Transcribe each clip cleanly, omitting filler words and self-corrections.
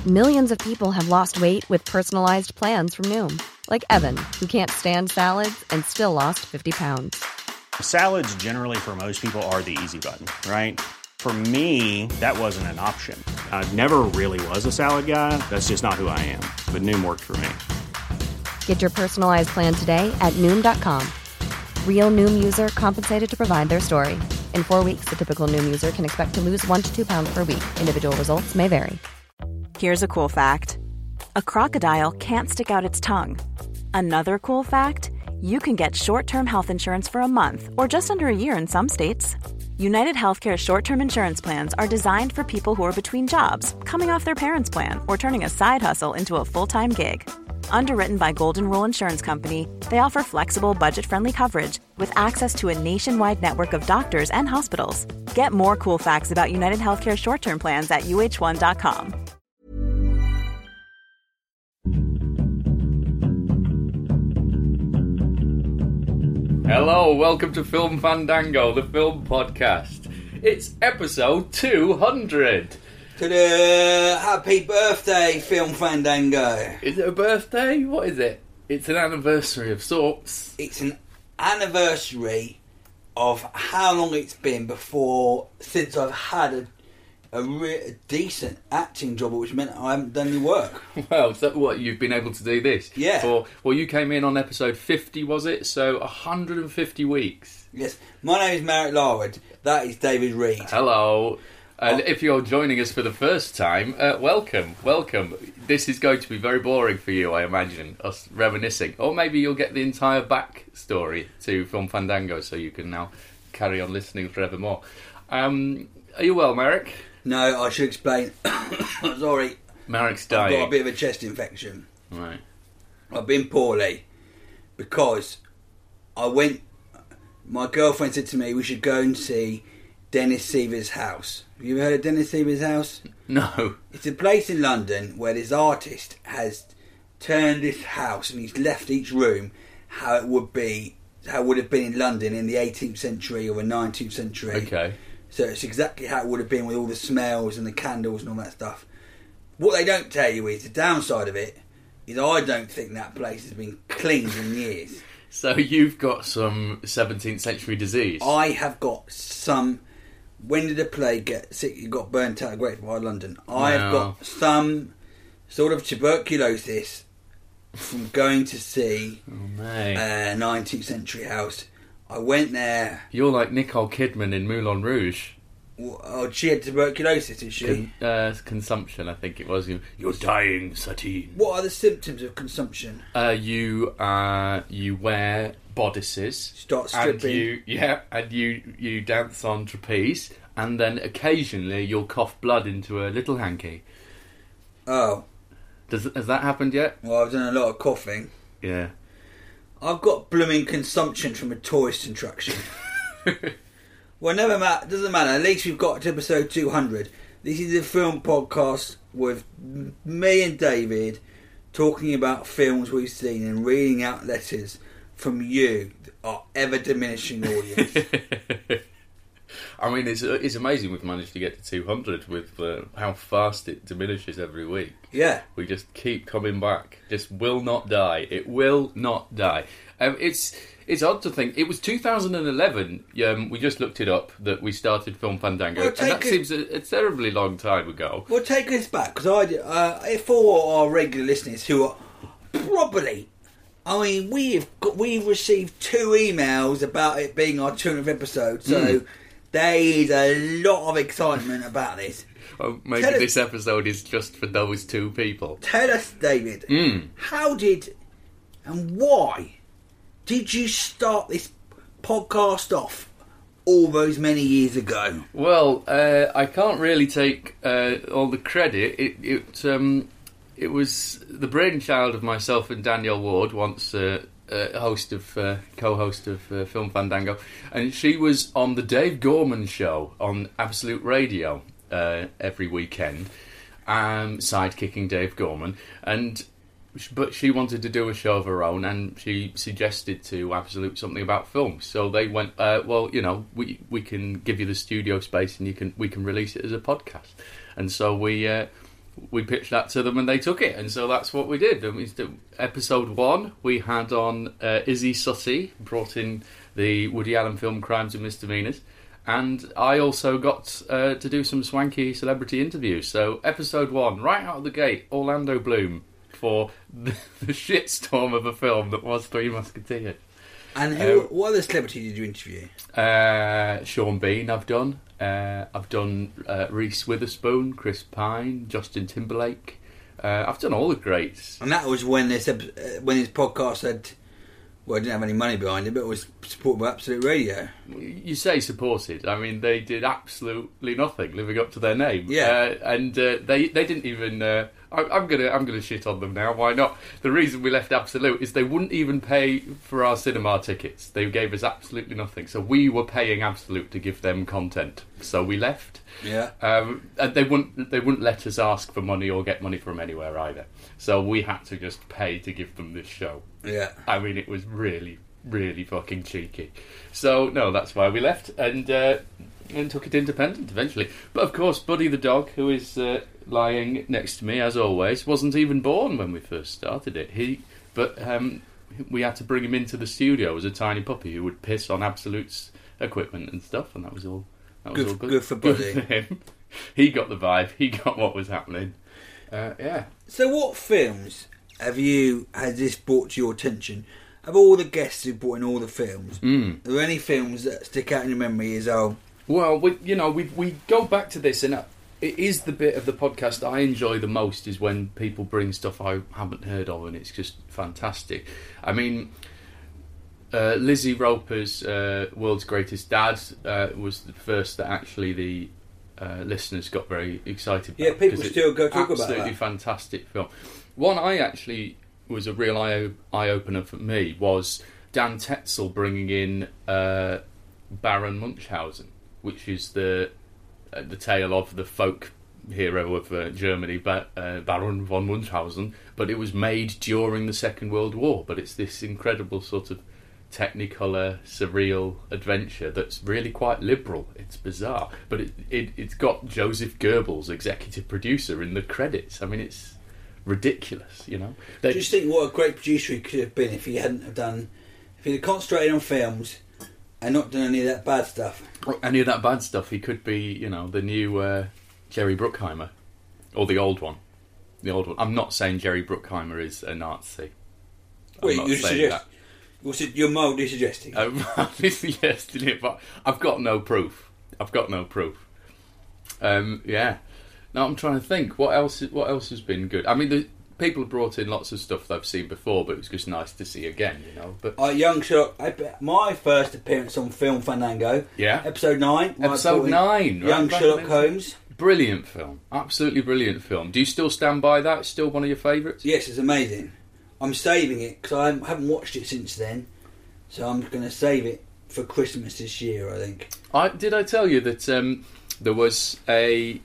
Millions of people have lost weight with personalized plans from Noom. Like Evan, who can't stand salads and still lost 50 pounds. Salads generally for most people are the easy button, right? For me, that wasn't an option. I never really was a salad guy. That's just not who I am. But Noom worked for me. Get your personalized plan today at Noom.com. Real Noom user compensated to provide their story. In 4 weeks, the typical Noom user can expect to lose 1 to 2 pounds per week. Individual results may vary. Here's a cool fact. A crocodile can't stick out its tongue. Another cool fact, you can get short-term health insurance for a month or just under a year in some states. United Healthcare short-term insurance plans are designed for people who are between jobs, coming off their parents' plan, or turning a side hustle into a full-time gig. Underwritten by Golden Rule Insurance Company, they offer flexible, budget-friendly coverage with access to a nationwide network of doctors and hospitals. Get more cool facts about United Healthcare short-term plans at uh1.com. Hello, welcome to Film Fandango, the film podcast. It's episode 200. Ta-da! Happy birthday, Film Fandango. Is it a birthday? What is it? It's an anniversary of sorts. It's an anniversary of how long it's been since I've had a decent acting job, which meant I haven't done any work. Well, so what, you've been able to do this? Yeah. You came in on episode 50, was it? So 150 weeks. Yes. My name is Merrick Larwood. That is David Reed. Hello. And if you're joining us for the first time, welcome. This is going to be very boring for you, I imagine, us reminiscing. Or maybe you'll get the entire backstory to Film Fandango, so you can now carry on listening forevermore. Are you well, Merrick? No, I should explain. Sorry. Merrick's dying. I've got a bit of a chest infection. Right. I've been poorly because my girlfriend said to me we should go and see Dennis Seaver's house. Have you heard of Dennis Seaver's house? No. It's a place in London where this artist has turned this house and he's left each room how it would have been in London in the 18th century or the 19th century. Okay. So it's exactly how it would have been with all the smells and the candles and all that stuff. What they don't tell you is the downside of it is I don't think that place has been cleaned in years. So you've got some 17th century disease? I have got some... When did the plague get sick? You got burnt out of Great White London. I've got some sort of tuberculosis from going to see a 19th century house. I went there. You're like Nicole Kidman in Moulin Rouge. Oh, she had tuberculosis, did she? Consumption, I think it was. You're dying, Satine. What are the symptoms of consumption? You wear bodices. Start stripping. And you dance on trapeze, and then occasionally you'll cough blood into a little hanky. Oh. Has that happened yet? Well, I've done a lot of coughing. Yeah. I've got blooming consumption from a tourist attraction. Well, doesn't matter. At least we've got to episode 200. This is a film podcast with me and David talking about films we've seen and reading out letters from you, our ever-diminishing audience. I mean, it's amazing we've managed to get to 200 with how fast it diminishes every week. Yeah. We just keep coming back. Just will not die. It will not die. It's odd to think. It was 2011, we just looked it up, that we started Film Fandango. And that seems a terribly long time ago. Well, take us back, because for our regular listeners who are probably... I mean, we've received 2 emails about it being our 200th episode, so there is a lot of excitement about this. Well, maybe this episode is just for those 2 people. Tell us, David, how did and why did you start this podcast off all those many years ago? Well, I can't really take all the credit. It was the brainchild of myself and Danielle Ward, once co-host of Film Fandango, and she was on the Dave Gorman show on Absolute Radio every weekend, sidekicking Dave Gorman, but she wanted to do a show of her own, and she suggested to Absolute something about film. So they went, well, we can give you the studio space, and we can release it as a podcast. And so we we pitched that to them and they took it, and so that's what we did. Episode 1, we had on Izzy Sutty, brought in the Woody Allen film Crimes and Misdemeanors, and I also got to do some swanky celebrity interviews. So episode 1, right out of the gate, Orlando Bloom for the shitstorm of a film that was Three Musketeers. And what other celebrities did you interview? Sean Bean I've done. I've done Reese Witherspoon, Chris Pine, Justin Timberlake. I've done all the greats. And that was when his podcast had, well, it didn't have any money behind it, but it was supported by Absolute Radio. You say supported. I mean, they did absolutely nothing living up to their name. Yeah. And they didn't even... I'm gonna shit on them now. Why not? The reason we left Absolute is they wouldn't even pay for our cinema tickets. They gave us absolutely nothing. So we were paying Absolute to give them content. So we left. Yeah. And they wouldn't let us ask for money or get money from anywhere either. So we had to just pay to give them this show. Yeah. I mean, it was really, really fucking cheeky. So no, that's why we left and took it independent eventually. But of course, Buddy the dog, who is lying next to me as always, wasn't even born when we first started it. We had to bring him into the studio as a tiny puppy who would piss on Absolute's equipment and stuff, and that was all. Good for Buddy. Good for him. He got the vibe. He got what was happening. Yeah. So, what films has this brought to your attention? Of all the guests who brought in all the films, are there any films that stick out in your memory as Well, we go back to this, and it is the bit of the podcast I enjoy the most is when people bring stuff I haven't heard of, and it's just fantastic. I mean, Lizzie Roper's World's Greatest Dad was the first that actually the listeners got very excited about. Yeah, people still go talk about that. Absolutely fantastic film. One I actually was a real eye-opener for me was Dan Tetzel bringing in Baron Munchausen, which is the tale of the folk hero of Germany, Baron von Munchausen, but it was made during the Second World War. But it's this incredible sort of Technicolor, surreal adventure that's really quite liberal. It's bizarre, but it's got Joseph Goebbels, executive producer, in the credits. I mean, it's ridiculous, you know. Just think what a great producer he could have been if he hadn't if he'd concentrated on films and not done any of that bad stuff. Any of that bad stuff, he could be, the new Jerry Bruckheimer, or the old one. The old one. I'm not saying Jerry Bruckheimer is a Nazi. Wait, you're saying that. You're mildly suggesting. Mildly suggesting it, but I've got no proof. Yeah. Now I'm trying to think. What else has been good? I mean, people have brought in lots of stuff that I've seen before, but it was just nice to see again, But Young Sherlock, my first appearance on Film Fandango. Yeah. Episode 9. Episode 9. Young Sherlock Holmes. Brilliant film. Absolutely brilliant film. Do you still stand by that? It's still one of your favourites? Yes, it's amazing. I'm saving it because I haven't watched it since then, so I'm going to save it for Christmas this year, I think. Did I tell you that there's a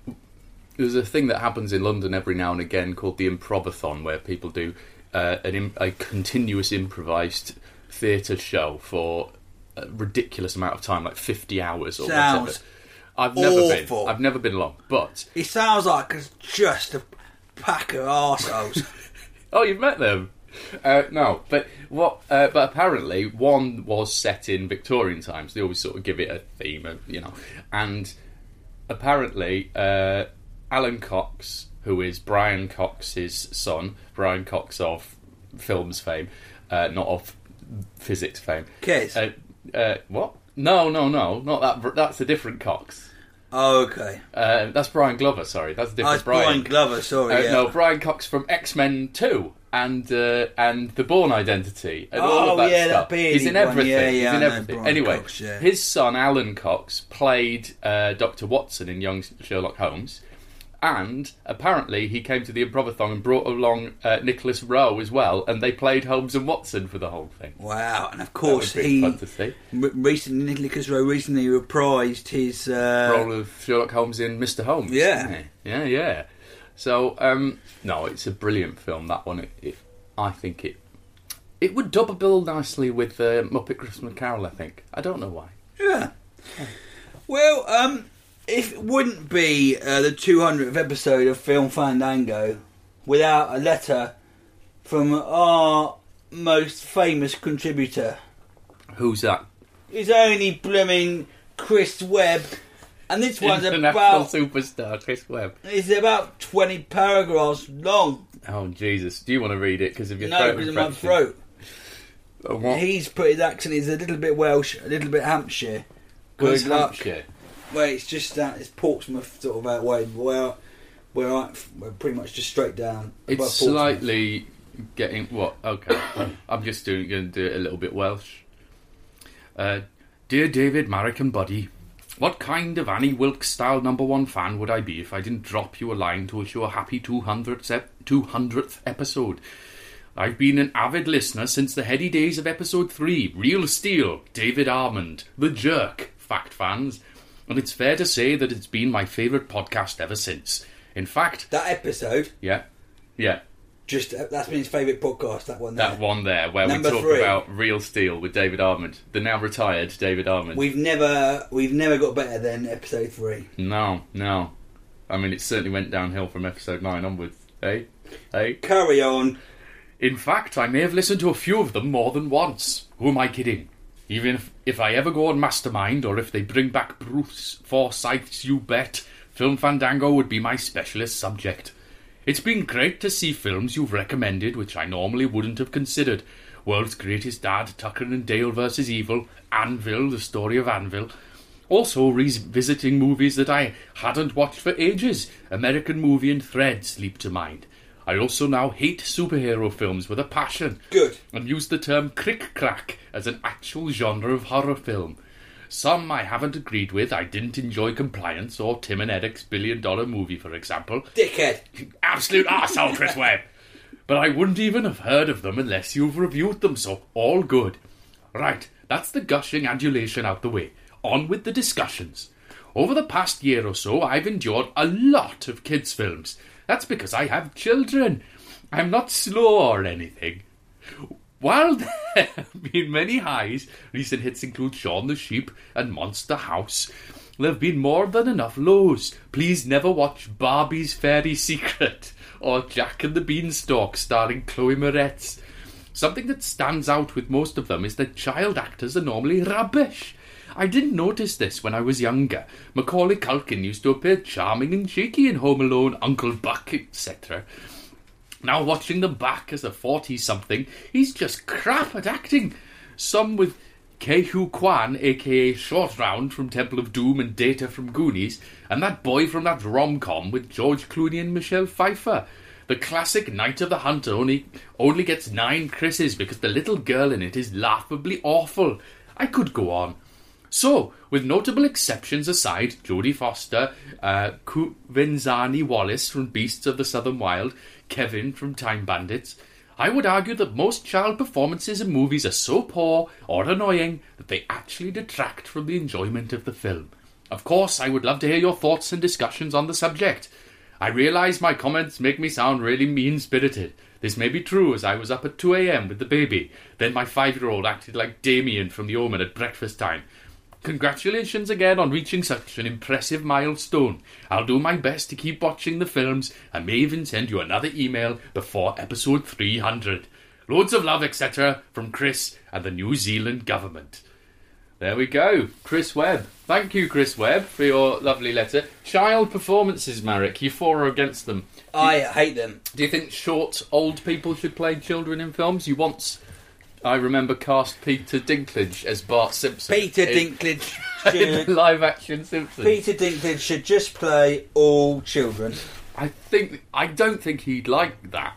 thing that happens in London every now and again called the Improvathon, where people do a continuous improvised theatre show for a ridiculous amount of time, like 50 hours or whatever. I've never been along, but it sounds like it's just a pack of arseholes. Oh, you've met them? No, but but apparently one was set in Victorian times. They always sort of give it a theme, and apparently Alan Cox, who is Brian Cox's son, Brian Cox of films fame, not of physics fame. Case. What? No, not that. That's a different Cox. Oh, okay. That's Brian Glover, sorry. That's a different Brian Glover, sorry. No, Brian Cox from X-Men 2 and The Bourne Identity and all of that stuff. He's in everything. He's in everything. Anyway, Cox, yeah. His son, Alan Cox, played Dr. Watson in Young Sherlock Holmes, and apparently he came to the Improvathon and brought along Nicholas Rowe as well, and they played Holmes and Watson for the whole thing. Wow, and of course fun to see. Nicholas Rowe recently reprised his role of Sherlock Holmes in Mr. Holmes. Yeah. Yeah. So, no, it's a brilliant film, that one. I think it would double bill nicely with Muppet Christmas Carol, I think. I don't know why. Yeah. Well, If it wouldn't be the 200th episode of Film Fandango without a letter from our most famous contributor. Who's that? It's only blooming Chris Webb. And this one's International superstar Chris Webb. It's about 20 paragraphs long. Oh, Jesus. Do you want to read it because of your throat? No, because of my throat. What? He's put his accent, he's a little bit Welsh, a little bit Hampshire. Where's Good luck. Hampshire? Well, it's just that, it's Portsmouth sort of that way, where we're pretty much just straight down. It's slightly getting... What? Okay. I'm just going to do it a little bit Welsh. Dear David, Marek and Buddy, what kind of Annie Wilkes style #1 fan would I be if I didn't drop you a line to wish you a happy 200th episode? I've been an avid listener since the heady days of episode 3, Real Steel, David Armand, The Jerk, fact fans, and it's fair to say that it's been my favourite podcast ever since. In fact... That episode? Yeah. That's been his favourite podcast, that one there. That one there, where Number we talk 3. about Real Steel with David Armand, the now retired David Armand. We've never got better than episode 3. No. I mean, it certainly went downhill from episode 9 onwards. Hey? Carry on. In fact, I may have listened to a few of them more than once. Who am I kidding? Even if I ever go on Mastermind, or if they bring back Bruce Forsyth's You Bet, Film Fandango would be my specialist subject. It's been great to see films you've recommended which I normally wouldn't have considered. World's Greatest Dad, Tucker and Dale vs. Evil, Anvil, The Story of Anvil. Also revisiting movies that I hadn't watched for ages. American Movie and Threads leap to mind. I also now hate superhero films with a passion. Good. And use the term crick-crack as an actual genre of horror film. Some I haven't agreed with. I didn't enjoy Compliance or Tim and Eric's $1 billion movie, for example. Dickhead. Absolute arsehole, Chris Webb. But I wouldn't even have heard of them unless you've reviewed them, so all good. Right, that's the gushing adulation out the way. On with the discussions. Over the past year or so, I've endured a lot of kids' films. That's because I have children. I'm not slow or anything. While there have been many highs, recent hits include Shaun the Sheep and Monster House, there have been more than enough lows. Please never watch Barbie's Fairy Secret or Jack and the Beanstalk starring Chloe Moretz. Something that stands out with most of them is that child actors are normally rubbish. I didn't notice this when I was younger. Macaulay Culkin used to appear charming and cheeky in Home Alone, Uncle Buck, etc. Now watching them back as a 40-something, he's just crap at acting. Some with Ke-Huy Quan, a.k.a. Short Round from Temple of Doom and Data from Goonies, and that boy from that rom-com with George Clooney and Michelle Pfeiffer. The classic Night of the Hunter only gets 9 Chris's because the little girl in it is laughably awful. I could go on. So, with notable exceptions aside, Jodie Foster, Kuvenzani Wallace from Beasts of the Southern Wild, Kevin from Time Bandits, I would argue that most child performances in movies are so poor or annoying that they actually detract from the enjoyment of the film. Of course, I would love to hear your thoughts and discussions on the subject. I realise my comments make me sound really mean-spirited. This may be true, as I was up at 2 a.m. with the baby. Then my 5-year-old acted like Damien from The Omen at breakfast time. Congratulations again on reaching such an impressive milestone. I'll do my best to keep watching the films and may even send you another email before episode 300. Loads of love, etc. from Chris and the New Zealand government. There we go. Chris Webb. Thank you, Chris Webb, for your lovely letter. Child performances, Marek. You for or against them? I hate them. Do you think short, old people should play children in films? You once... I remember cast Peter Dinklage as Bart Simpson. Peter Dinklage in should... live-action Simpsons. Peter Dinklage should just play all children. I don't think he'd like that.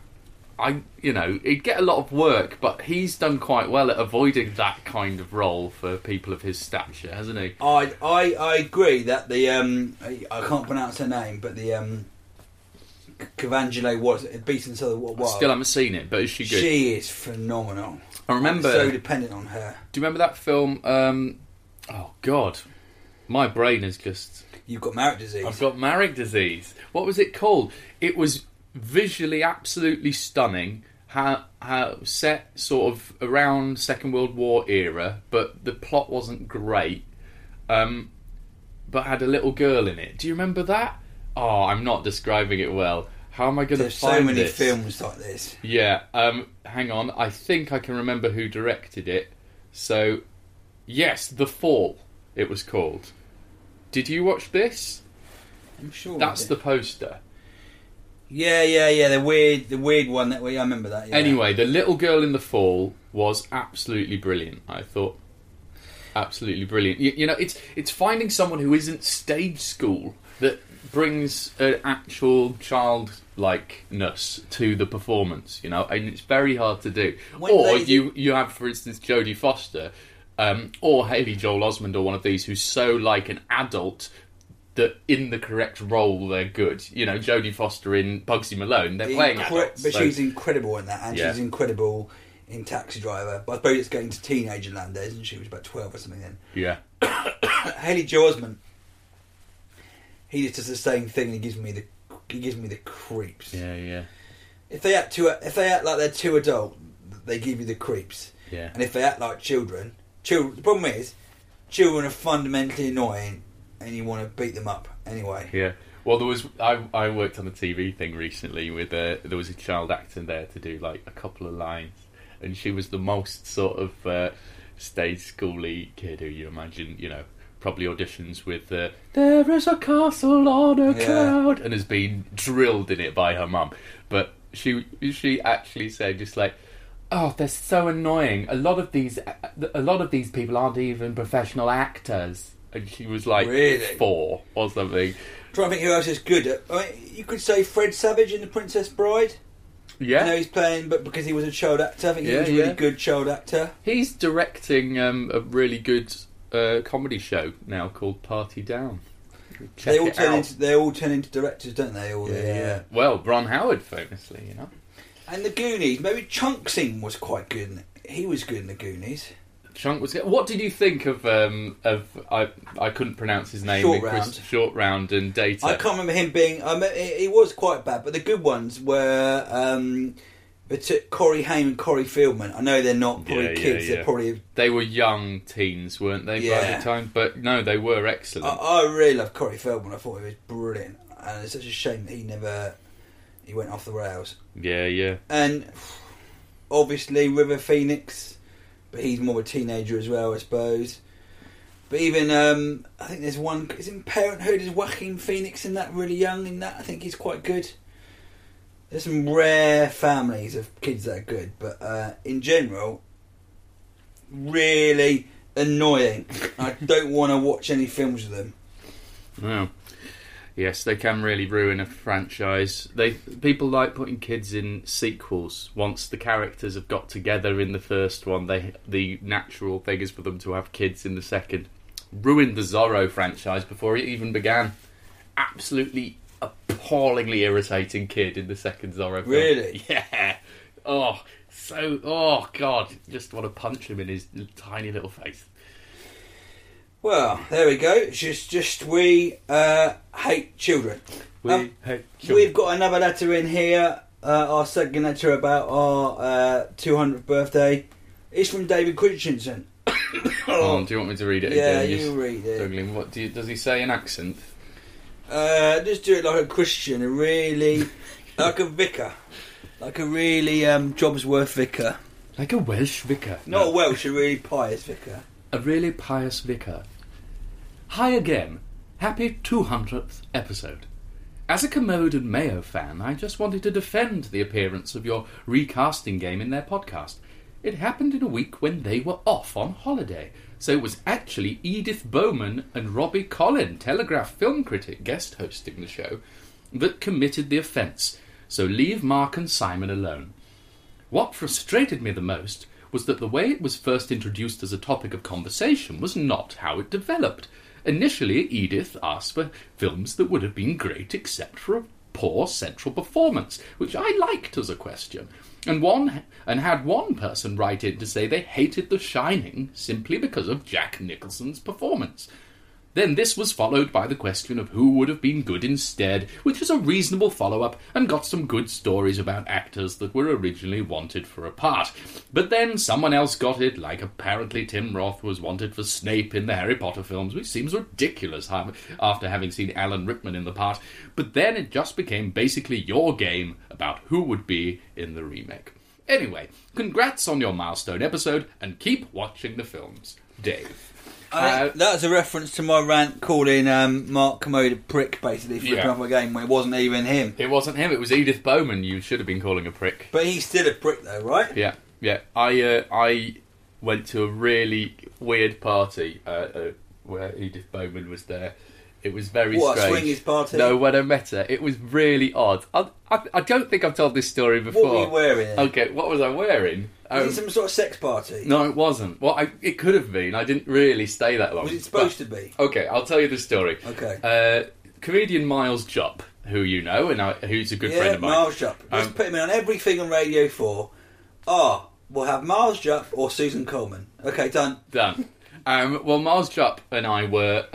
He'd get a lot of work, but he's done quite well at avoiding that kind of role for people of his stature, hasn't he? I agree that the I can't pronounce her name, but the Kavangele was Beast and Southern Wild. I still haven't seen it, but is she good? She is phenomenal. I remember. I'm so dependent on her. Do you remember that film? Oh God, my brain is just. You've got Marek disease. I've got Marek disease. What was it called? It was visually absolutely stunning. How set sort of around Second World War era, but the plot wasn't great. but had a little girl in it. Do you remember that? Oh, I'm not describing it well. How am I going to There's find so many this? films like this. Yeah, hang on. I think I can remember who directed it. So, yes, The Fall, it was called. Did you watch this? I'm sure. That's the poster. Yeah. The weird one that I remember that. Yeah. Anyway, the little girl in The Fall was absolutely brilliant. I thought, absolutely brilliant. You know, it's finding someone who isn't stage school that brings an actual childlikeness to the performance. You know, and it's very hard to do. You have, for instance, Jodie Foster, or Haley Joel Osment, or one of these who's so like an adult that in the correct role they're good. You know, Jodie Foster in Bugsy Malone, they're playing adults. But she's incredible in that, and Yeah. she's incredible in Taxi Driver. But I suppose it's getting to teenager land there, isn't she? She was about 12 or something then. Yeah. Haley Joel Osment, he just does the same thing, and he gives me the creeps. Yeah. If they act like they're too adult, they give you the creeps. Yeah. And if they act like children, the problem is, children are fundamentally annoying, and you want to beat them up anyway. Yeah. Well, I worked on a TV thing recently with there was a child actor there to do like a couple of lines, and she was the most sort of stage schooly kid who you imagine, you know, probably auditions with "There is a castle on a cloud" and has been drilled in it by her mum. But she actually said just like, "Oh, they're so annoying. A lot of these people aren't even professional actors." And she was like Really? 4 or something. Trying to think who else is good. I mean, you could say Fred Savage in The Princess Bride. Yeah. I know he's playing, but because he was a child actor, I think he was a really good child actor. He's directing a really good comedy show now called Party Down. They all turn into directors, don't they? Well, Ron Howard famously, you know. And The Goonies, maybe Chunksing was quite good. He was good in The Goonies. Chunk was. What did you think of I couldn't pronounce his name. Short Round and Data. I can't remember him being. He was quite bad, but the good ones were Corey Haim and Corey Feldman. I know they're not probably kids. Yeah. They're probably they were young teens, weren't they? By the time, but no, they were excellent. I really love Corey Feldman. I thought he was brilliant, and it's such a shame that he went off the rails. Yeah. And obviously River Phoenix. But he's more of a teenager as well, I suppose. But even, I think there's one... Is in Parenthood, is Joaquin Phoenix in that, really young in that? I think he's quite good. There's some rare families of kids that are good. But in general, really annoying. I don't want to watch any films with them. No. Yes, they can really ruin a franchise. People like putting kids in sequels. Once the characters have got together in the first one, the natural thing is for them to have kids in the second. Ruined the Zorro franchise before it even began. Absolutely appallingly irritating kid in the second Zorro film. Really? Yeah. Oh, God. Just want to punch him in his tiny little face. Well, there we go. It's just we hate children. We hate children. We've got another letter in here. Our second letter about our 200th birthday. It's from David Christensen. Oh, do you want me to read it yeah, again? you read it. Douglas, does he say an accent? Just do it like a Christian, like a vicar. Like a really Jobsworth vicar. Like a Welsh vicar. Not a Welsh, a really pious vicar. A really pious vicar. Hi again. Happy 200th episode. As a Commode and Mayo fan, I just wanted to defend the appearance of your recasting game in their podcast. It happened in a week when they were off on holiday, so it was actually Edith Bowman and Robbie Collin, Telegraph film critic, guest hosting the show, that committed the offence, so leave Mark and Simon alone. What frustrated me the most was that the way it was first introduced as a topic of conversation was not how it developed. Initially, Edith asked for films that would have been great except for a poor central performance, which I liked as a question, and had one person write in to say they hated The Shining simply because of Jack Nicholson's performance. Then this was followed by the question of who would have been good instead, which was a reasonable follow-up and got some good stories about actors that were originally wanted for a part. But then someone else got it, like apparently Tim Roth was wanted for Snape in the Harry Potter films, which seems ridiculous after having seen Alan Rickman in the part. But then it just became basically your game about who would be in the remake. Anyway, congrats on your milestone episode, and keep watching the films. Dave. That's a reference to my rant calling Mark Kermode a prick, basically, for flipping off my game when it wasn't even him. It wasn't him, it was Edith Bowman you should have been calling a prick. But he's still a prick, though, right? Yeah. I went to a really weird party where Edith Bowman was there. It was very strange. What, a swingers party? No, when I met her, it was really odd. I don't think I've told this story before. What were you wearing then? Okay, what was I wearing? Was it some sort of sex party? No, it wasn't. Well, it could have been. I didn't really stay that long. Was it supposed to be? Okay, I'll tell you the story. Okay. Comedian Miles Jupp, who you know, and who's a good friend of mine. Miles Jupp. Let's put him in on everything on Radio 4. We'll have Miles Jupp or Susan Coleman. Okay, done. Done. Well, Miles Jupp and I were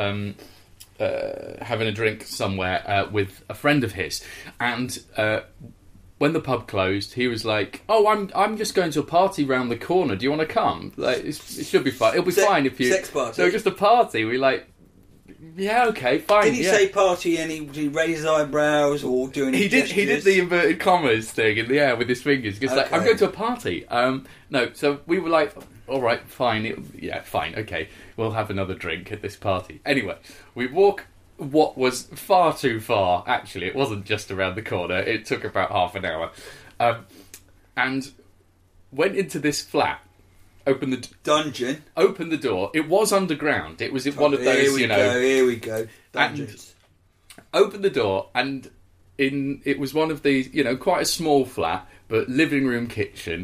having a drink somewhere with a friend of his, and when the pub closed, he was like, "Oh, I'm just going to a party round the corner. Do you want to come? Like, it should be fine. It'll be fine if you." Sex party. So just a party. We like, yeah, okay, fine. Did he say party and he raise his eyebrows or do any gestures? He did the inverted commas thing in the air with his fingers. Because like, I'm going to a party. No, so we were like, all right, fine. Fine, okay. We'll have another drink at this party. Anyway, we walk what was far too far, actually. It wasn't just around the corner. It took about half an hour. And went into this flat. Opened the dungeon. Opened the door. It was underground. It was in one of those, Here we go. Dungeons. Opened the door, and it was one of these, quite a small flat, but living room, kitchen.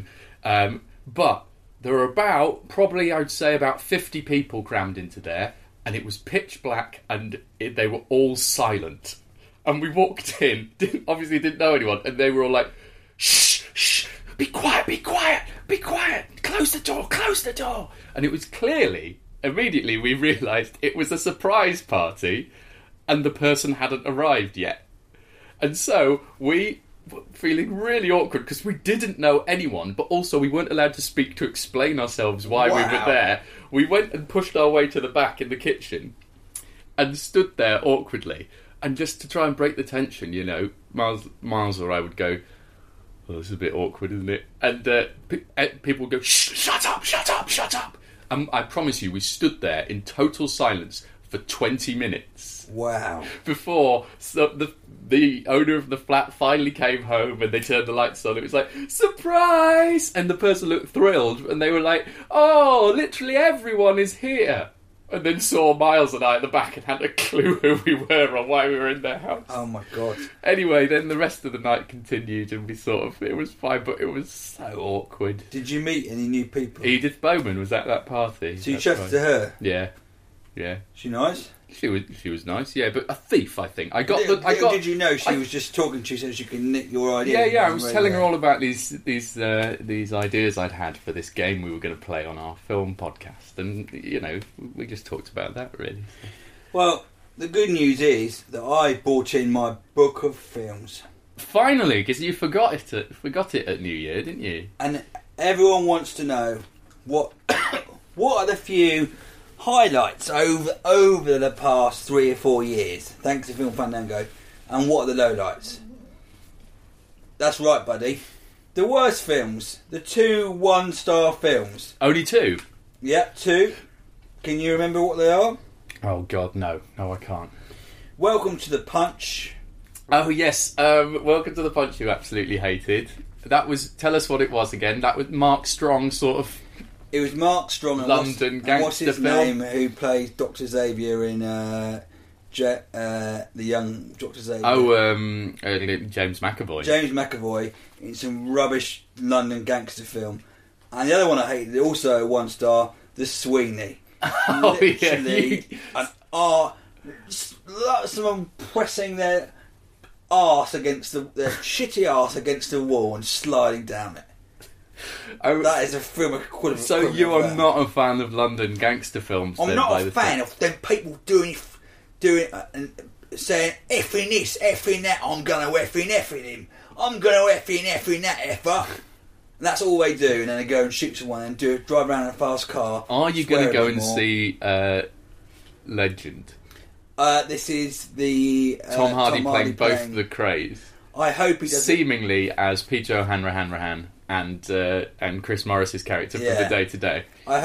But there were probably I'd say about 50 people crammed into there, and it was pitch black, and they were all silent. And we walked in, obviously didn't know anyone, and they were all like, shh, shh, be quiet, be quiet, be quiet, close the door, close the door. And it was clearly, immediately we realised it was a surprise party, and the person hadn't arrived yet. And so we were feeling really awkward because we didn't know anyone, but also we weren't allowed to speak to explain ourselves why we were there. We went and pushed our way to the back in the kitchen and stood there awkwardly. And just to try and break the tension, Miles or I would go, "Well, this is a bit awkward, isn't it?" And people would go, "Shh, shut up, shut up, shut up." And I promise you, we stood there in total silence for 20 minutes. Wow. Before the owner of the flat finally came home and they turned the lights on. It was like, surprise! And the person looked thrilled and they were like, "Oh, literally everyone is here." And then saw Miles and I at the back and hadn't a clue who we were or why we were in their house. Oh my God. Anyway, then the rest of the night continued and it was fine, but it was so awkward. Did you meet any new people? Edith Bowman was at that party. So you chatted to her? Yeah. She nice? She was nice, yeah, but a thief, I think. Did you know she was just talking to you so she could nick your ideas? Yeah, I was telling her all about these ideas I'd had for this game we were going to play on our film podcast, and we just talked about that really. Well, the good news is that I bought in my book of films. Finally, because you forgot it at New Year, didn't you? And everyone wants to know what are the few highlights over the past 3 or 4 years, thanks to Film Fandango, and what are the lowlights? That's right, buddy. The worst films, the 2 one-star films. Only 2? Yeah, 2. Can you remember what they are? Oh God, no, I can't. Welcome to the Punch. Oh yes, Welcome to the Punch. You absolutely hated. Tell us what it was again. That was Mark Strong, sort of. It was Mark Strong and London gangster what's his film? name, who plays Dr. Xavier in the young Dr. Xavier. James McAvoy. James McAvoy in some rubbish London gangster film. And the other one I hated, also a 1-star, The Sweeney. Oh, literally, someone pressing their arse against their shitty arse against the wall and sliding down it. That is a film equivalent. So you are not a fan of London gangster films? I'm not a fan of them people doing and saying effing this, effing that. I'm going to effing him. I'm going to effing that effer. And that's all they do, and then they go and shoot someone and drive around in a fast car. Are you going to go and see Legend? This is the Tom Hardy playing both of the Krays. I hope he does. Seemingly as Peter O'Hanrahan and Chris Morris's character from The Day Today.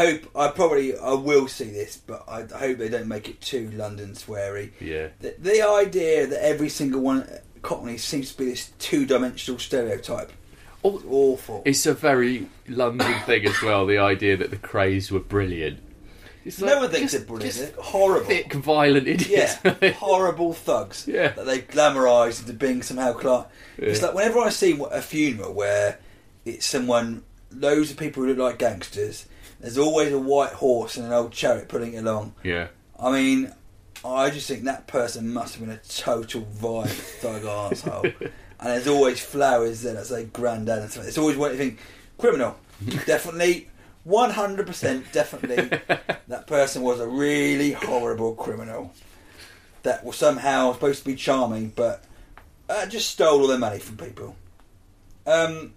I will see this, but I hope they don't make it too London sweary. Yeah. The idea that every single one Cockney seems to be this two-dimensional stereotype. Awful. It's a very London thing as well, the idea that the Krays were brilliant. It's no one thinks they're brilliant. They're horrible. Thick, violent idiots. Yeah, horrible thugs that they glamorise into being somehow Clark. Yeah. It's like whenever I see a funeral where it's someone, loads of people who look like gangsters, there's always a white horse and an old chariot pulling it along. Yeah. I mean, I just think that person must have been a total violent thug arsehole. And there's always flowers then that say granddad and stuff. It's always what you think, criminal. Definitely, 100% definitely, that person was a really horrible criminal that was somehow supposed to be charming, but just stole all their money from people. And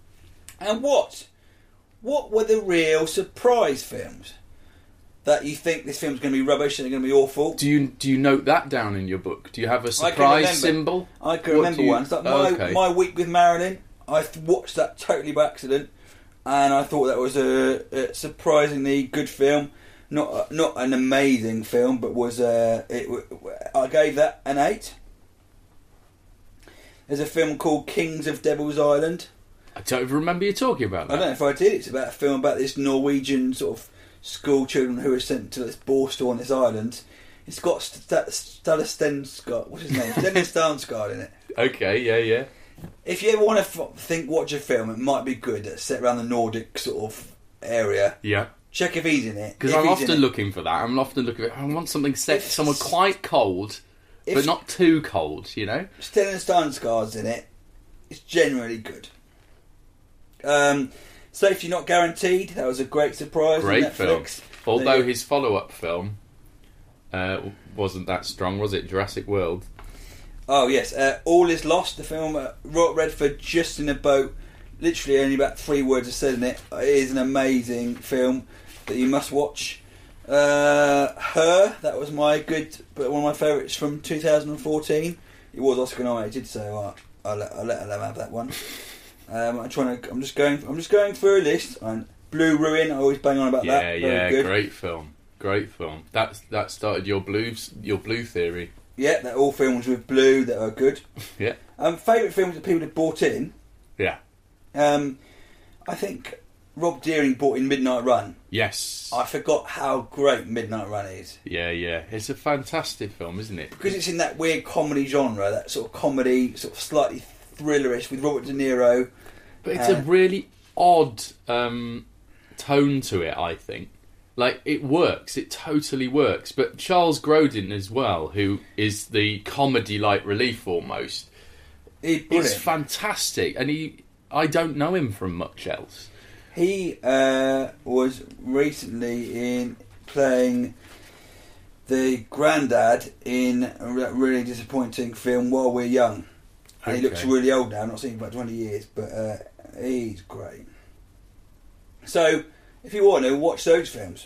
what were the real surprise films that you think this film's going to be rubbish and they're going to be awful? Do you note that down in your book? Do you have a surprise symbol? I can remember one. It's like my Week with Marilyn. I watched that totally by accident, and I thought that was a surprisingly good film. Not an amazing film, but I gave that an 8. There's a film called Kings of Devil's Island. I don't remember you talking about that. I don't know if I did. It's about a film about this Norwegian sort of school children who are sent to this borstal on this island. It's got Stellan Skarsgård. What's his name? Stellan Skarsgård in it. Okay, yeah. If you ever want to watch a film, it might be good that's set around the Nordic sort of area. Yeah. Check if he's in it. Because I'm often looking for that. I want something set somewhere quite cold, but not too cold, you know? Stellan Skarsgård's in it. It's generally good. Safety Not Guaranteed. That was a great surprise. Great on Netflix. film. Although his follow-up film wasn't that strong, was it? Jurassic World. Oh yes, All Is Lost. The film, Robert Redford just in a boat. Literally only about 3 words are said in it. It is an amazing film that you must watch. Her. That was one of my favourites from 2014. It was Oscar nominated, so I'll let them have that one. I'm just going through a list. And Blue Ruin, I always bang on about that. Very good. Great film. That started your blue theory. Yeah, they're all films with blue that are good. Yeah. Favourite films that people have bought in. Yeah. I think Rob Deering bought in Midnight Run. Yes. I forgot how great Midnight Run is. Yeah. It's a fantastic film, isn't it? Because it's in that weird comedy genre, that sort of comedy, sort of slightly thrillerish with Robert De Niro. But it's a really odd tone to it, I think. Like, it works. It totally works. But Charles Grodin as well, who is the comedy-like relief almost, is fantastic. And I don't know him from much else. He was recently in playing the granddad in a really disappointing film, While We're Young. And he looks really old now. I've not seen him for about 20 years, but he's great. So, if you want to watch those films,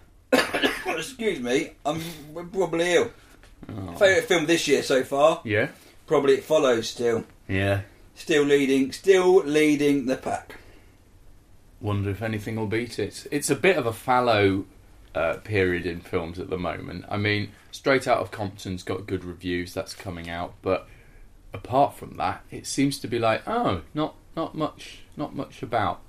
excuse me, I'm probably ill. Oh. Favourite film this year so far? Yeah. Probably It Follows still. Yeah. Still leading the pack. Wonder if anything will beat it. It's a bit of a fallow period in films at the moment. I mean, Straight Outta Compton's got good reviews. That's coming out, but apart from that, it seems to be like, not much about.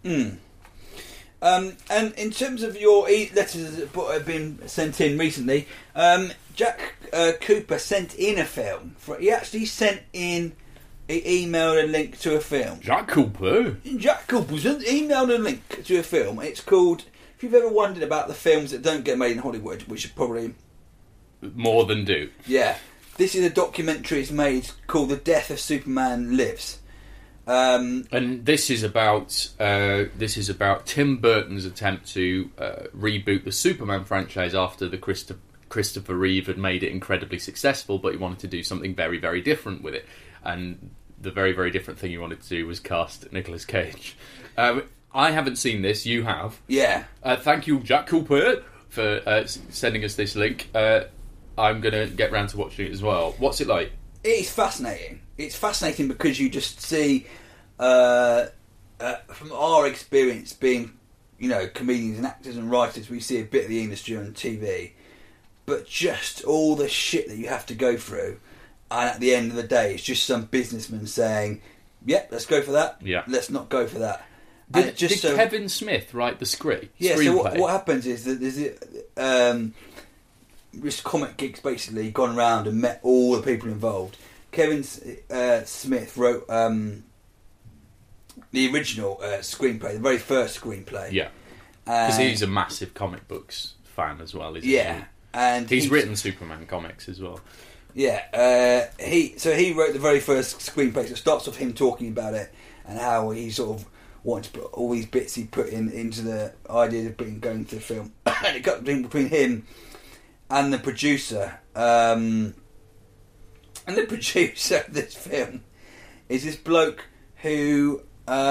And in terms of your letters that have been sent in recently, Jack Cooper sent in a film. He actually sent in. He emailed a link to a film. Jack Cooper emailed a link to a film. It's called. If you've ever wondered about the films that don't get made in Hollywood, which are probably more than do. Yeah. This is a documentary it's made called The Death of Superman Lives. And this is about Tim Burton's attempt to reboot the Superman franchise after the Christopher Reeve had made it incredibly successful, but he wanted to do something very, very different with it. And the very, very different thing he wanted to do was cast Nicolas Cage. I haven't seen this. You have. Yeah. Thank you, Jack Cooper, for sending us this link. I'm going to get round to watching it as well. What's it like? It's fascinating. It's fascinating because you just see, from our experience being, comedians and actors and writers, we see a bit of the industry on TV, but just all the shit that you have to go through, and at the end of the day, it's just some businessman saying, "Yep, let's go for that. Yeah, let's not go for that." Did Kevin Smith write the script? Yeah. So what happens is that there's this comic geek's basically gone around and met all the people involved. Kevin Smith wrote the original screenplay, the very first screenplay. Yeah, because he's a massive comic books fan as well, isn't he? Yeah, and he's written Superman comics as well. Yeah, he wrote the very first screenplay. So it starts off him talking about it and how he sort of wanted to put all these bits he put into the idea of going to the film. And it got between him and the producer. And the producer of this film is this bloke who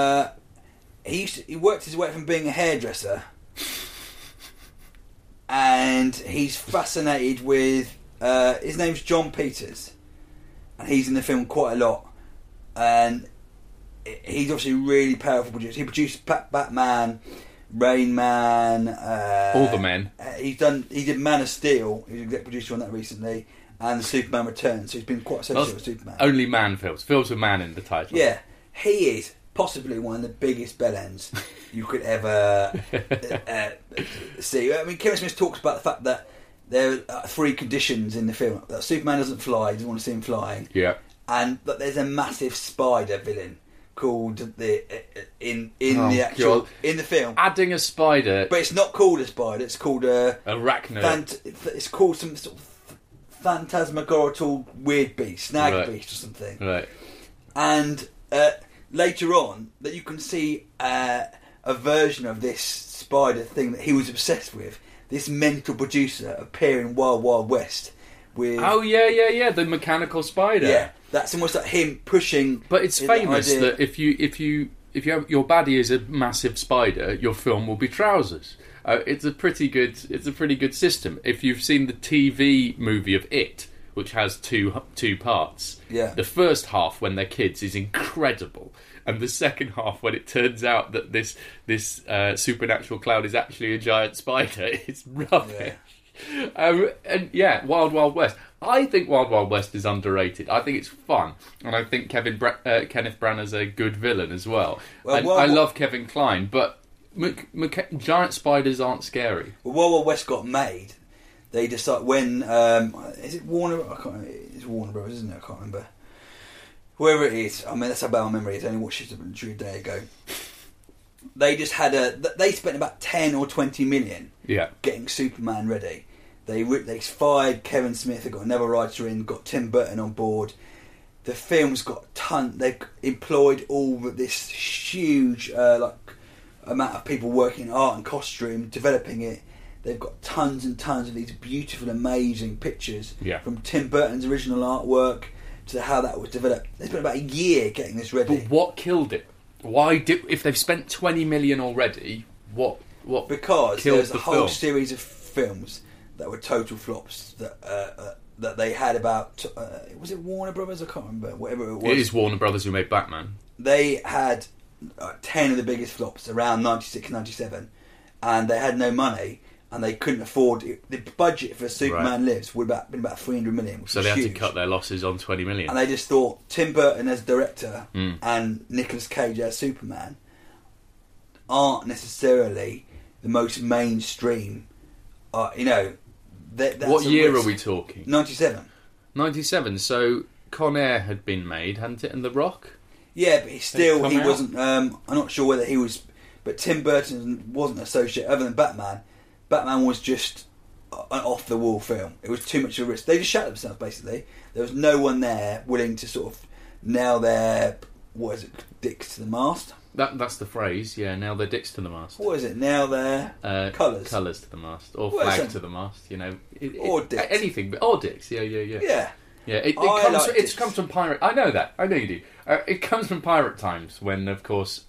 he worked his way from being a hairdresser, and he's fascinated with. His name's John Peters, and he's in the film quite a lot. And he's obviously a really powerful producer. He produced Batman, Rain Man, all the men. He did Man of Steel. He was executive producer on that recently, and Superman Returns. So he's been quite associated with Superman. Only man films with man in the title. Yeah, he is possibly one of the biggest bellends you could ever see. I mean, Kevin Smith talks about the fact that there are 3 conditions in the film: that Superman doesn't fly, he doesn't want to see him flying. Yeah, and that there's a massive spider villain called the in the film. Adding a spider, but it's not called a spider. It's called a arachnid. It's called some sort of phantasmagorical weird beast, snag beast or something. Right. And later on, that you can see a version of this spider thing that he was obsessed with. This mental producer appear in Wild Wild West with... Oh, yeah, the mechanical spider. Yeah, that's almost like him pushing... But it's famous that if you have, your baddie is a massive spider, your film will be Trousers. It's a pretty good system. If you've seen the TV movie of It, which has two parts, the first half when they're kids is incredible. And the second half, when it turns out that this supernatural clown is actually a giant spider, it's rubbish. Yeah. Wild Wild West. I think Wild Wild West is underrated. I think it's fun, and I think Kenneth Branagh's a good villain as well. I love Kevin Kline, but giant spiders aren't scary. Well, Wild Wild West got made. They decided when is it Warner? I can't remember. It's Warner Brothers, isn't it? I can't remember. Whoever it is, I mean, that's how bad my memory is. I only watched it a day ago. They just had they spent about 10 or 20 million getting Superman ready. They fired Kevin Smith. They got another writer in. Got Tim Burton on board. The film's got they've employed all of this huge amount of people working in art and costume, developing it. They've got tons and tons of these beautiful, amazing pictures from Tim Burton's original artwork to how that was developed. They spent about a year getting this ready. But what killed it? If they've spent 20 million already, what because killed there's a the whole film? series of films that were total flops that they had about was it Warner Brothers? I can't remember. Whatever it was. It is Warner Brothers who made Batman. They had 10 of the biggest flops around 96, 97, and they had no money. And they couldn't afford it. The budget for Superman Lives would have been about 300 million. So they had to cut their losses on 20 million. And they just thought Tim Burton as director and Nicolas Cage as Superman aren't necessarily the most mainstream. That's what year are we talking? 97. 97. So Con Air had been made, hadn't it? And The Rock. Yeah, but he wasn't. I'm not sure whether he was, but Tim Burton wasn't associated other than Batman. Batman was just an off-the-wall film. It was too much of a risk. They just shut themselves, basically. There was no one there willing to sort of nail their what is it? Dicks to the mast. That's the phrase. Yeah, nail their dicks to the mast. What is it? Nail their colours. Colours to the mast, or What is flag it? to the mast. Or dicks. Anything, or dicks. Yeah. Yeah. Yeah, it dicks. comes from pirate. I know that. I know you do. It comes from pirate times when, of course,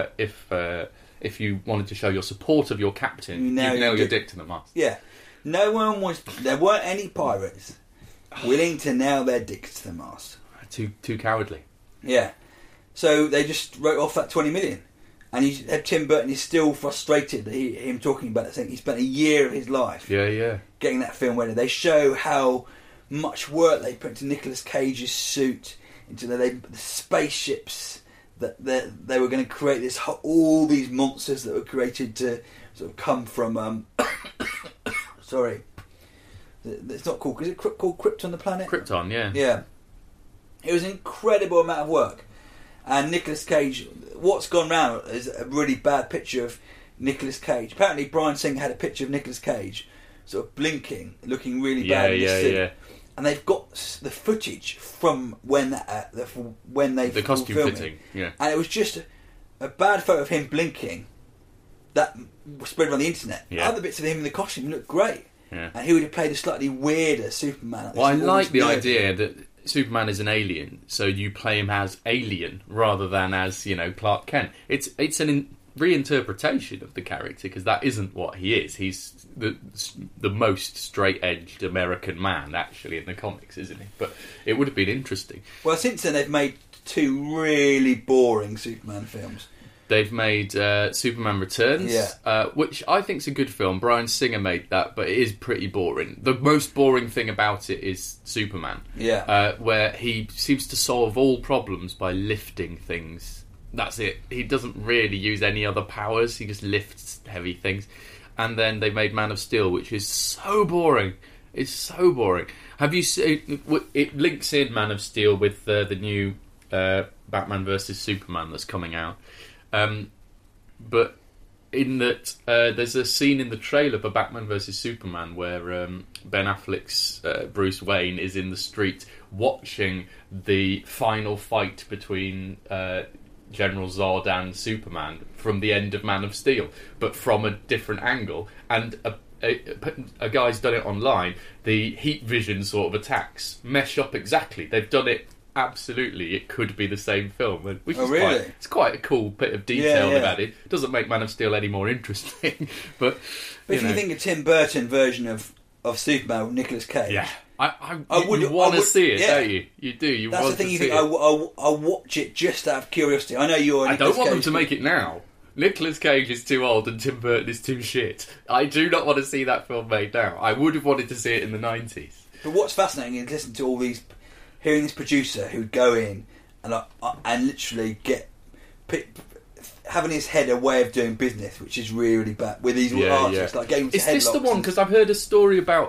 if you wanted to show your support of your captain, you'd nail your dick to the mast. Yeah. There weren't any pirates willing to nail their dicks to the mast. Too cowardly. Yeah. So they just wrote off that 20 million. And Tim Burton is still frustrated, him talking about it, saying he spent a year of his life getting that film ready. They show how much work they put into Nicolas Cage's suit, into the spaceships that they were going to create all these monsters that were created to sort of come from sorry, it's not called, is it called Krypton the planet? Krypton, Yeah. It was an incredible amount of work. And Nicolas Cage, what's gone round is a really bad picture of Nicolas Cage. Apparently Bryan Singer had a picture of Nicolas Cage sort of blinking, looking really bad in this suit. And they've got the footage from when they costume filming. fitting, yeah. And it was just a bad photo of him blinking that was spread around the internet. Yeah. Other bits of him in the costume looked great. Yeah. And he would have played a slightly weirder Superman. Well, I like the idea that Superman is an alien, so you play him as Alien rather than as, Clark Kent. It's an reinterpretation of the character, because that isn't what he is. He's the most straight-edged American man, actually, in the comics, isn't he? But it would have been interesting. Well, since then they've made 2 really boring Superman films. They've made Superman Returns, which I think is a good film. Bryan Singer made that, but it is pretty boring. The most boring thing about it is Superman, where he seems to solve all problems by lifting things. That's it. He doesn't really use any other powers. He just lifts heavy things. And then they made Man of Steel, which is so boring. It's so boring. Have you seen... It links in Man of Steel with the new Batman vs Superman that's coming out. But in that there's a scene in the trailer for Batman vs Superman where Ben Affleck's Bruce Wayne is in the street watching the final fight between General Zod and Superman from the end of Man of Steel, but from a different angle. And a guy's done it online. The heat vision sort of attacks mesh up exactly. They've done it. Absolutely, it could be the same film. Which is really? It's quite a cool bit of detail about it. It doesn't make Man of Steel any more interesting, but if you think a Tim Burton version of Superman with Nicolas Cage, I would want to see it, don't you? You do. That's the thing. You think I'll watch it just out of curiosity. I know you're. I don't want them to make it now. Nicolas Cage is too old and Tim Burton is too shit. I do not want to see that film made now. I would have wanted to see it in the 90s. But what's fascinating is listening to all these. Hearing this producer who'd go in and literally having his head a way of doing business, which is really bad with these artists, like getting to Is this the one? Because I've heard a story about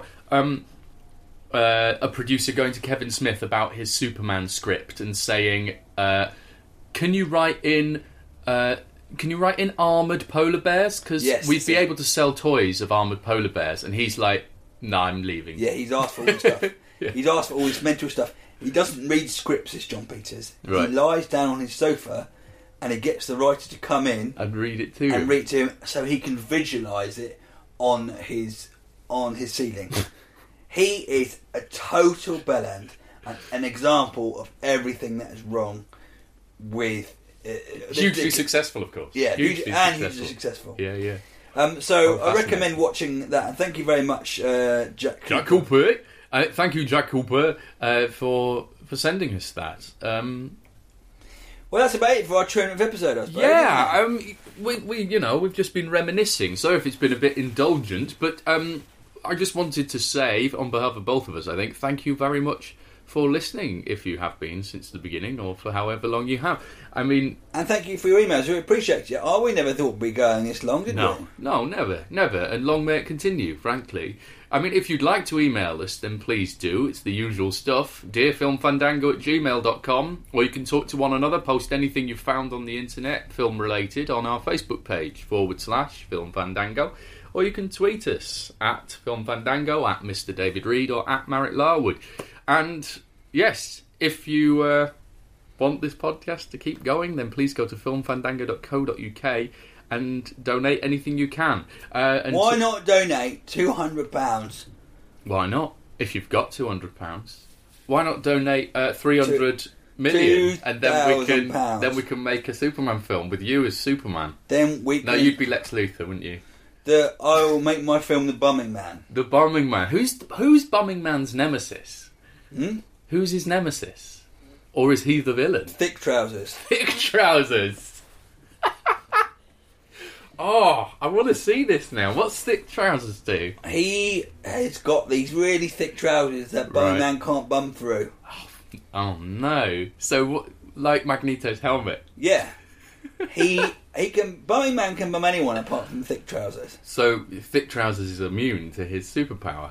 a producer going to Kevin Smith about his Superman script and saying, "Can you write in armoured polar bears? Because we'd be able to sell toys of armoured polar bears." And he's like, "No, I'm leaving." Yeah, he's asked for all this stuff. He's asked for all this mental stuff. He doesn't read scripts, this John Peters. Right. He lies down on his sofa and he gets the writer to come in and read it to him so he can visualise it on his ceiling. He is a total bellend and an example of everything that is wrong with... hugely successful, of course. Yeah, hugely successful. Yeah. So I recommend watching that, and thank you very much, Jack Cooper. Thank you, Jack Cooper, for sending us that. Well, that's about it for our 200th episode, I suppose. Yeah, we've just been reminiscing, so if it's been a bit indulgent, but I just wanted to say, on behalf of both of us, I think, thank you very much for listening, if you have been since the beginning, or for however long you have. And thank you for your emails. We appreciate you. We never thought we'd be going this long, did we? No, never. And long may it continue, frankly. If you'd like to email us, then please do. It's the usual stuff. dearfilmfandango@gmail.com, or you can talk to one another, post anything you've found on the internet, film-related, on our Facebook page, /filmfandango, or you can tweet us at filmfandango, at Mr. David Reed, or at Marek Larwood. And, yes, if you want this podcast to keep going, then please go to filmfandango.co.uk and donate anything you can. Why not donate £200? Why not? If you've got £200, why not donate 300 million, and then we can make a Superman film with you as Superman. Then we No, you'd be Lex Luthor, wouldn't you? I will make my film The Bumming Man. The Bumming Man. Who's Bumming Man's nemesis? Who's his nemesis? Or is he the villain? Thick trousers. Thick trousers. Oh, I want to see this now. What's thick trousers do? He has got these really thick trousers that Bumming Man can't bum through. Oh no! So, like Magneto's helmet? Yeah, he can. Bumming Man can bum anyone apart from thick trousers. So, thick trousers is immune to his superpower.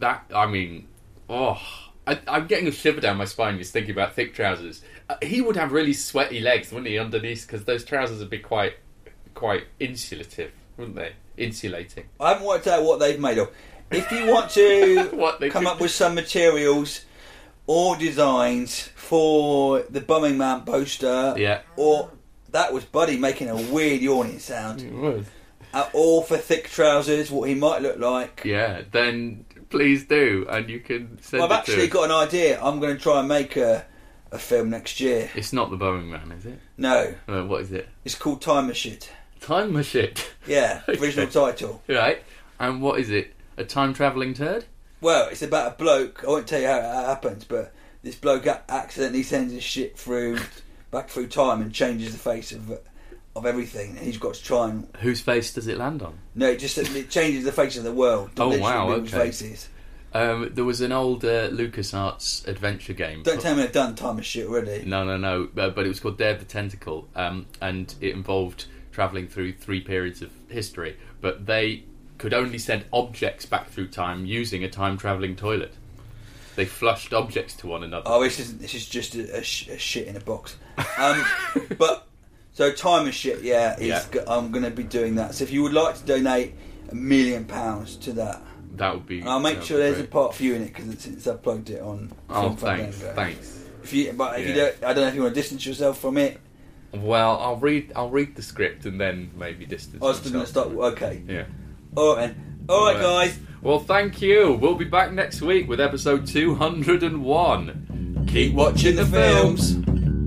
I'm getting a shiver down my spine just thinking about thick trousers. He would have really sweaty legs, wouldn't he, underneath? Because those trousers would be quite insulative, wouldn't they? Insulating. I haven't worked out what they've made of. If you want to come up with some materials or designs for the Bumming Man poster, or that was Buddy making a weird yawning sound. It was. Or for thick trousers, what he might look like. Yeah, then please do, and you can send I've it actually got an idea. I'm going to try and make a film next year. It's not the Bumming Man, is it? No. What is it? It's called Time Machine. Time Machine. Yeah, original title. Right. And what is it? A time-travelling turd? Well, it's about a bloke. I won't tell you how it happens, but this bloke accidentally sends his shit back through time and changes the face of everything. And he's got to try and... Whose face does it land on? No, it changes the face of the world. Oh, wow, okay. Faces. There was an old LucasArts adventure game. Don't tell me they've done Time Machine already. No. But it was called Dare the Tentacle, and it involved travelling through 3 periods of history. But they could only send objects back through time using a time-travelling toilet. They flushed objects to one another. Oh, this is just a shit in a box. But so Time Machine, I'm going to be doing that. So if you would like to donate £1 million to that, that would be. And I'll make sure there's a part for you in it because since I plugged it on. Thanks. I don't know if you want to distance yourself from it. Well, I'll read the script and then maybe distance. I was going to start. Okay. Yeah. All right, then. All right, guys. Well, thank you. We'll be back next week with episode 201. Keep watching the films.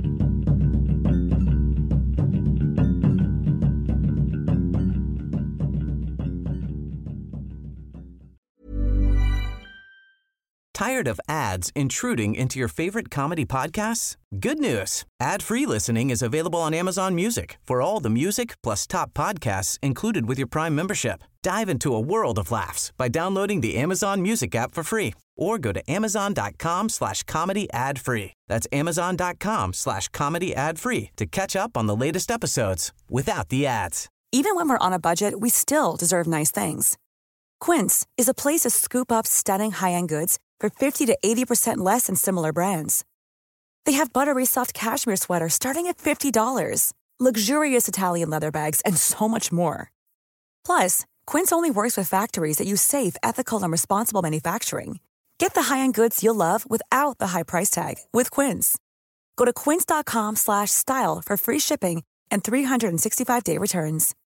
Tired of ads intruding into your favorite comedy podcasts? Good news. Ad-free listening is available on Amazon Music for all the music plus top podcasts included with your Prime membership. Dive into a world of laughs by downloading the Amazon Music app for free or go to amazon.com/comedy ad-free. That's amazon.com/comedy ad-free to catch up on the latest episodes without the ads. Even when we're on a budget, we still deserve nice things. Quince is a place to scoop up stunning high-end goods for 50 to 80% less than similar brands. They have buttery soft cashmere sweaters starting at $50, luxurious Italian leather bags, and so much more. Plus, Quince only works with factories that use safe, ethical, and responsible manufacturing. Get the high-end goods you'll love without the high price tag with Quince. Go to quince.com/style for free shipping and 365-day returns.